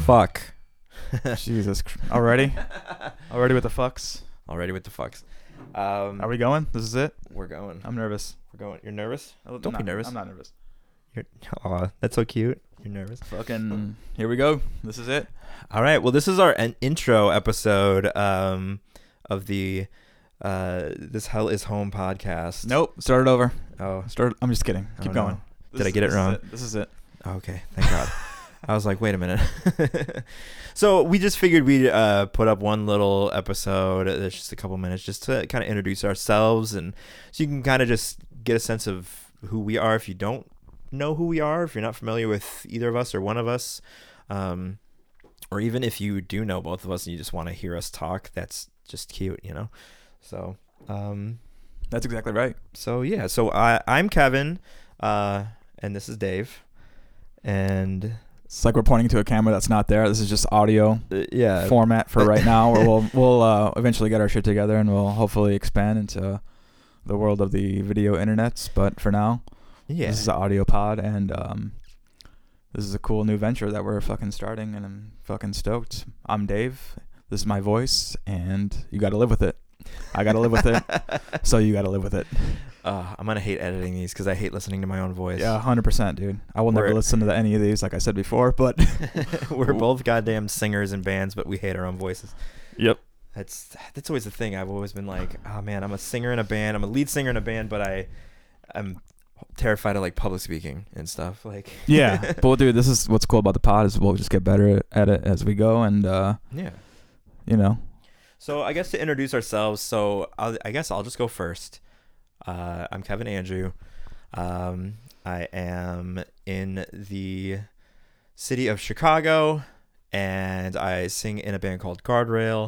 fuck. Jesus. Already with the fucks? Already with the fucks. Are we going? This is it? We're going. I'm nervous. We're going. You're nervous? Don't be nervous. I'm not nervous. Aw, that's so cute. You're nervous. Fucking here we go. This is it. All right. Well, this is our intro episode of the This Hell Is Home podcast. Nope. Start it over. Oh. I'm just kidding. Keep going. No. Did I get it wrong? This is it. Okay. Thank God. I was like, wait a minute. So we just figured we'd put up one little episode. It's just a couple minutes just to kind of introduce ourselves. And so you can kind of just get a sense of who we are if you don't know who we are, if you're not familiar with either of us or one of us. Or even if you do know both of us and you just want to hear us talk, that's just cute, you know? So, that's exactly right. So yeah, so I'm Kevin, and this is Dave. And it's like we're pointing to a camera that's not there. This is just audio format for right now. Where we'll eventually get our shit together and we'll hopefully expand into the world of the video internets. But for now, this is an audio pod, and this is a cool new venture that we're fucking starting, and I'm fucking stoked. I'm Dave. This is my voice, and you got to live with it. I got to live with it, so you got to live with it. I'm going to hate editing these because I hate listening to my own voice. Yeah, 100%, dude. I will never listen to any of these, like I said before, but... We're both goddamn singers in bands, but we hate our own voices. Yep. That's always the thing. I've always been like, oh, man, I'm a singer in a band. I'm a lead singer in a band, but I'm terrified of, like, public speaking and stuff. Like, yeah. But, dude, this is what's cool about the pod is we'll just get better at it as we go, and, you know. So I guess to introduce ourselves, I guess I'll just go first. I'm Kevin Andrew. I am in the city of Chicago, and I sing in a band called Guardrail.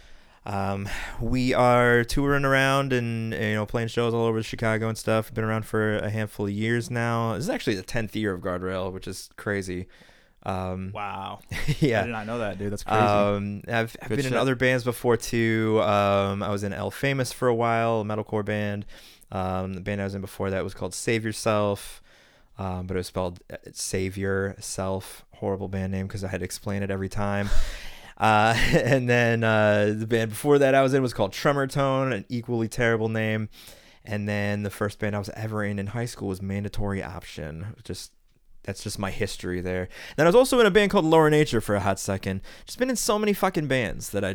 We are touring around and playing shows all over Chicago and stuff. Been around for a handful of years now. This is actually the 10th year of Guardrail, which is crazy. Wow. Yeah. I did not know that, dude. That's crazy. I've been in other bands before too. I was in El Famous for a while, a metalcore band. The band I was in before that was called Save Yourself, but it was spelled Savior Self. Horrible band name because I had to explain it every time. And then the band before that I was in was called Tremor Tone, an equally terrible name. And then the first band I was ever in high school was Mandatory Option. That's just my history there. Then I was also in a band called Lower Nature for a hot second. Just been in so many fucking bands that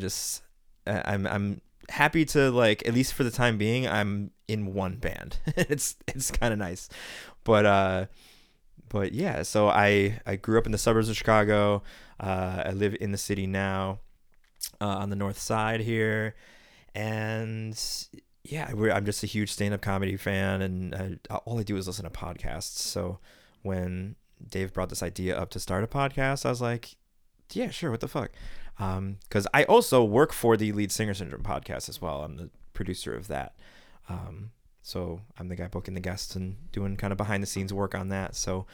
I'm happy to, like, at least for the time being, I'm in one band. It's kind of nice. But yeah, so I grew up in the suburbs of Chicago. I live in the city now, on the north side here. And yeah, I'm just a huge stand-up comedy fan, and all I do is listen to podcasts. So when Dave brought this idea up to start a podcast, I was like, yeah, sure, what the fuck? Because I also work for the Lead Singer Syndrome podcast as well. I'm the producer of that. So I'm the guy booking the guests and doing kind of behind the scenes work on that. So,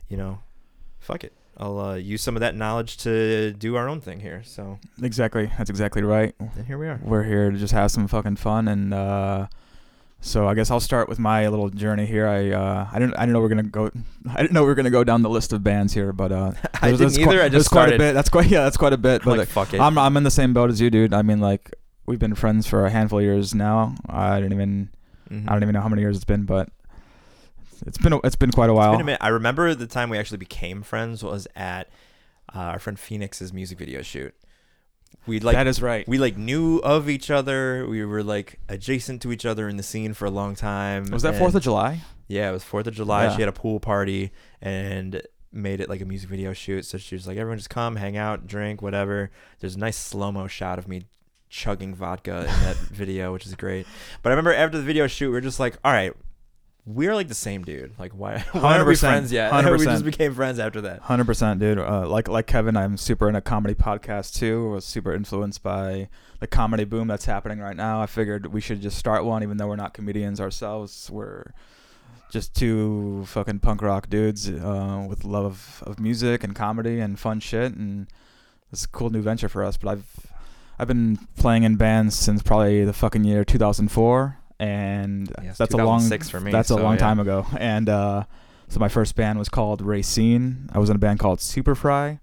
fuck it. I'll use some of that knowledge to do our own thing here. So exactly. That's exactly right. And here we are. We're here to just have some fucking fun, and so I guess I'll start with my little journey here. I didn't know we were gonna go down the list of bands here, but I didn't either. I just started. Quite a bit. That's quite a bit. But like, fuck it. I'm in the same boat as you, dude. I mean, like, we've been friends for a handful of years now. I don't even know how many years it's been, but it's been quite a while. It's been a minute. I remember the time we actually became friends was at our friend Phoenix's music video shoot. That is right. We knew of each other. We were adjacent to each other in the scene for a long time. Was that 4th of July? Yeah, it was 4th of July. Yeah. She had a pool party and made it like a music video shoot. So she was like, everyone just come, hang out, drink, whatever. There's a nice slow-mo shot of me chugging vodka in that video, which is great. But I remember after the video shoot, we were just like, all right, we're like the same dude. Like, why aren't we friends yet? 100%. We just became friends after that. 100%, dude. Like Kevin, I'm super in a comedy podcast too. I was super influenced by the comedy boom that's happening right now. I figured we should just start one, even though we're not comedians ourselves. We're just two fucking punk rock dudes with love of music and comedy and fun shit, and it's a cool new venture for us. But I've been playing in bands since probably the fucking year 2004. And that's a long for me. That's a long time ago. And so my first band was called Racine. I was in a band called Superfry.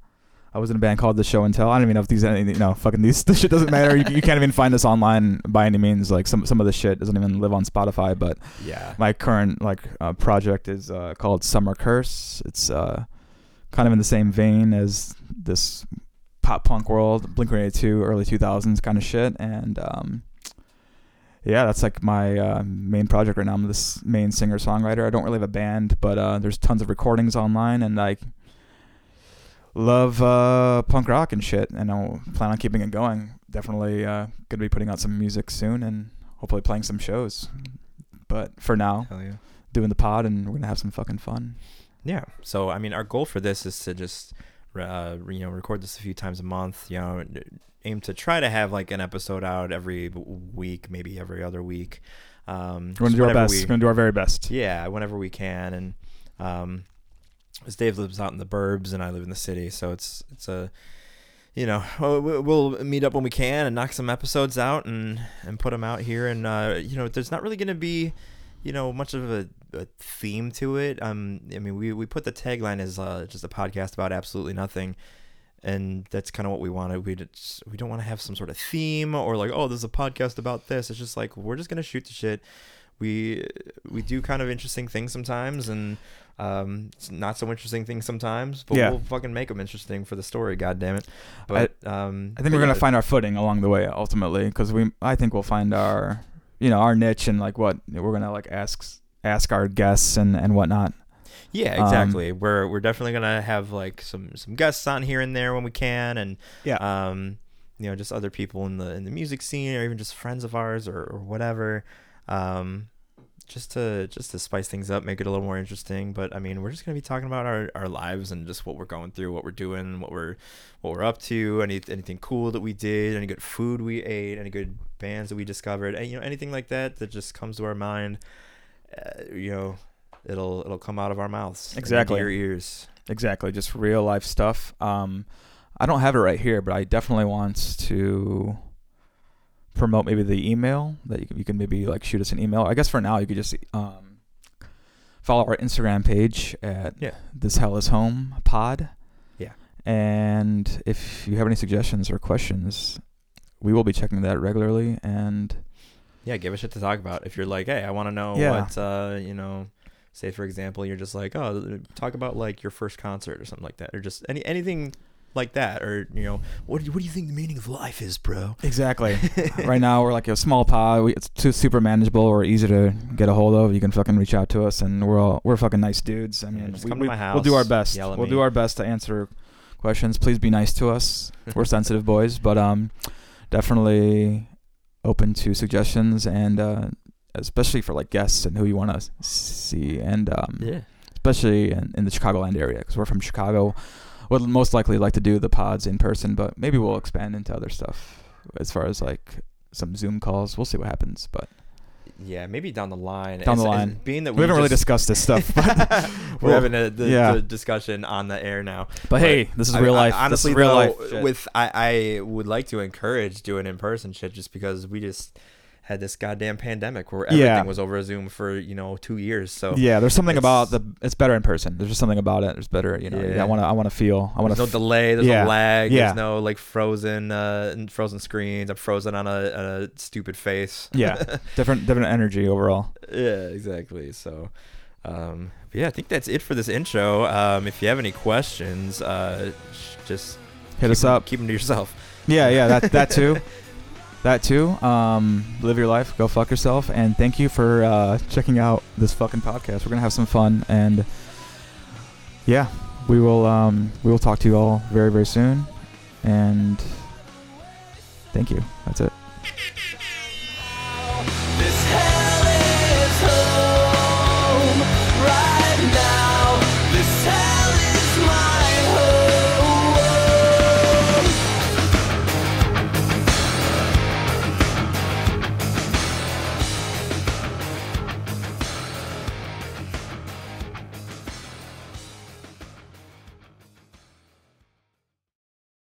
I was in a band called The Show and Tell. I don't even know if these, fucking this shit doesn't matter. You can't even find this online by any means. Like some of the shit doesn't even live on Spotify. But yeah, my current project is called Summer Curse. It's kind of in the same vein as this pop punk world, Blink-182, early 2000s kind of shit. And yeah, that's like my main project right now. I'm this main singer-songwriter. I don't really have a band, but there's tons of recordings online, and I love punk rock and shit, and I plan on keeping it going. Definitely gonna be putting out some music soon, and hopefully playing some shows. But for now, hell yeah, doing the pod, and we're gonna have some fucking fun. Yeah. So I mean, our goal for this is to just record this a few times a month. Aim to try to have like an episode out every week, maybe every other week. We're gonna do our best. We're gonna do our very best. Yeah, whenever we can. And as Dave lives out in the burbs and I live in the city, so it's a, we'll meet up when we can and knock some episodes out and put them out here. And there's not really gonna be much of a theme to it. I mean, we put the tagline as just a podcast about absolutely nothing. And that's kind of what we wanted. We don't want to have some sort of theme or like, oh, there's a podcast about this. It's just like, we're just going to shoot the shit. We do kind of interesting things sometimes, and it's not so interesting things sometimes, but we'll fucking make them interesting for the story, God damn it. But I think we're going to find our footing along the way ultimately, because I think we'll find our niche and like what we're going to like ask our guests and whatnot. Yeah, exactly. We're definitely gonna have like some guests on here and there when we can, and just other people in the music scene, or even just friends of ours or whatever, just to spice things up, make it a little more interesting. But I mean, we're just gonna be talking about our lives and just what we're going through, what we're doing, what we're up to, anything cool that we did, any good food we ate, any good bands that we discovered, and anything like that just comes to our mind. It'll come out of our mouths. Exactly. Into your ears. Exactly. Just real life stuff. I don't have it right here, but I definitely want to promote maybe the email that you can maybe like shoot us an email. I guess for now you could just follow our Instagram page at This Hell Is Home Pod. Yeah. And if you have any suggestions or questions, we will be checking that regularly. And yeah, give us shit to talk about. If you're like, hey, I want to know what say for example, you're just like, oh, talk about like your first concert or something like that, or just anything like that, or what do you think the meaning of life is, bro? Exactly. Right now we're like a small pod. It's too super manageable or easy to get a hold of. You can fucking reach out to us, and we're fucking nice dudes. I mean, just come to my house. We'll do our best. We'll do our best to answer questions. Please be nice to us. We're sensitive boys, but definitely open to suggestions, and especially for like guests and who you want to see, and especially in the Chicagoland area, because we're from Chicago. Would most likely like to do the pods in person, but maybe we'll expand into other stuff as far as like some Zoom calls. We'll see what happens, but yeah, maybe down the line. Being that we haven't really discussed this stuff, but we're having the discussion on the air now. But hey, this is real life. Honestly, real life. I would like to encourage doing in-person shit, just because we just had this goddamn pandemic where everything was over Zoom for 2 years. So yeah, there's something about it's better in person. There's just something about it. It's better. I want to feel. There's no delay. There's no lag. There's no like frozen screens. I'm frozen on a stupid face. Yeah, different energy overall. Yeah, exactly. So, I think that's it for this intro. If you have any questions, just hit us up. Keep them to yourself. Yeah, that too. That too. Live your life. Go fuck yourself. And thank you for checking out this fucking podcast. We're gonna have some fun, and we will talk to you all very, very soon. And thank you. That's it.